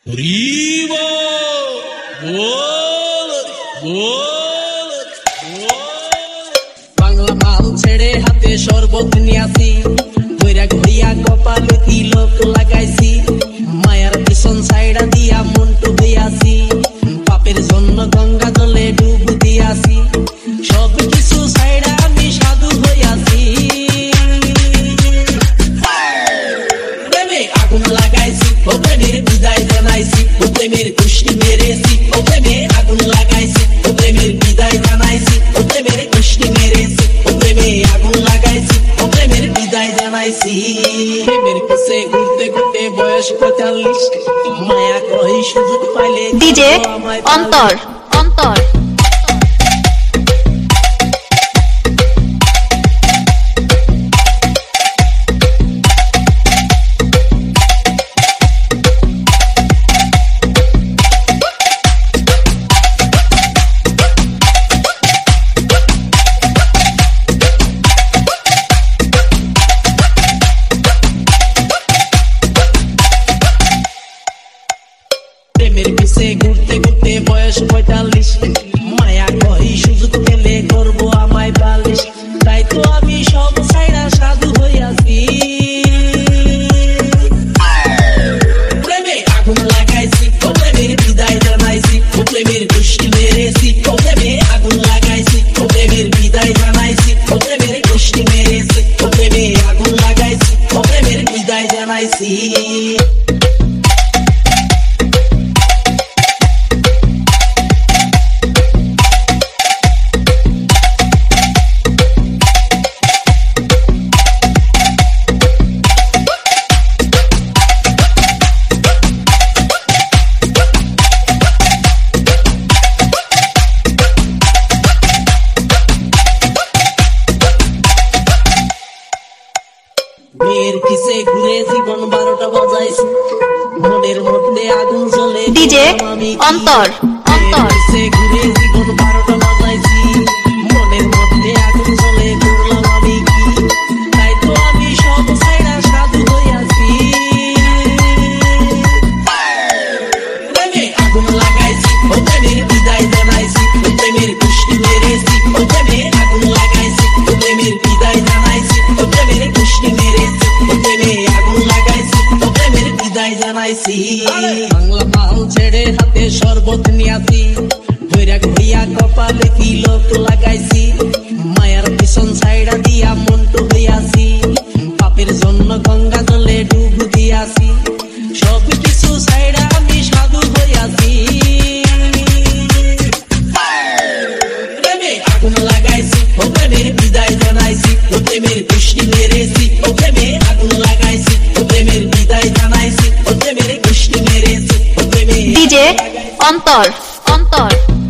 রিবা বল বল বাংলা মাল ছেড়ে হাতে শরবত নিয়াছি বৈরাগ হইয়া কপালে তিলক লাগাইছি মায়ার পিছন সাইডা দিয়া মন্টু হইয়াছি পাপের জন্য গঙ্গা জলে ডুব দিয়াছি সব কিছু সাইডা আমি সাধু হইয়াছি প্রেমে আগুন লাগাইছি ও প্রেমের বিদায় জানাইছি ও প্রেমের কুষ্টি মেরেছি ও প্রেমে আগুন লাগাইছি ও প্রেমের বিদায় জানাইছি ও প্রেমের কুষ্টি মেরেছি ও প্রেমে আগুন লাগাইছি ও প্রেমের বিদায় জানাইছি প্রেমের পিছে ঘুরতে ঘুরতে বয়স 45 মায়া কই সুযোগ পাইলে ডিজে অন্তর অন্তর প্রেমের পিছে ঘুরতে ঘুরতে বয়স 45 মায়া কই সুযোগ পেলে করবো আমায় বালিশ তাই তো আমি সব সাইরা সাধু হইয়াছি প্রেমে আগুন লাগাইছি ও প্রেমের বিদায় জানাইছি ও প্রেমের কুষ্টি মেরেছি ও প্রেমে আগুন লাগাইছি ও প্রেমের বিদায় জানাইছি ও প্রেমের কুষ্টি মেরেছি ও প্রেমে আগুন লাগাইছি ও প্রেমের বিদায় জানাইছি মেয়ের পিছে ঘুরে জীবন 12টা বাজাইছি মনের মধ্যে আগুন জ্বলে ডিজে অন্তর অন্তর পিছে ঘুরে জীবন 12টা বাজাইছি মনের মধ্যে আগুন জ্বলে করলাম আমি কি তাই তো আমি সব সাইরা সাধু হইয়াছি প্রেমে আগুন লাগাইছি ও প্রেমের বিদায় জানাইছি ও প্রেমের কুষ্টি মেরেছি ও প্রেমে আগুন লাগাইছি ও প্রেমের বিদায় জানাইছি ও প্রেমের কুষ্টি মেরেছি ও প্রেমে আগুন লাগাইছি ও প্রেমের বিদায় জানাইছি বাংলা মাল ছেড়ে হাতে শরবত নিয়াছি বৈরাগ হইয়া কপালে তিলক লাগাইছি মায়ার পিছন সাইডা দিয়া মন্টু হইয়াছি পাপের জন্য গঙ্গা জলে ডুব দিয়াছি সব কিছু সাইডা আমি সাধু হইয়াছি প্রেমে আগুন লাগাইছি ও প্রেমের বিদায় জানাইছি ও প্রেমের কুষ্টি মেরেছি ও প্রেমে আগুন লাগাইছি ও প্রেমের বিদায় জানাইছি ও প্রেমের কুষ্টি মেরেছি ও প্রেমে ডিজে অন্তর অন্তর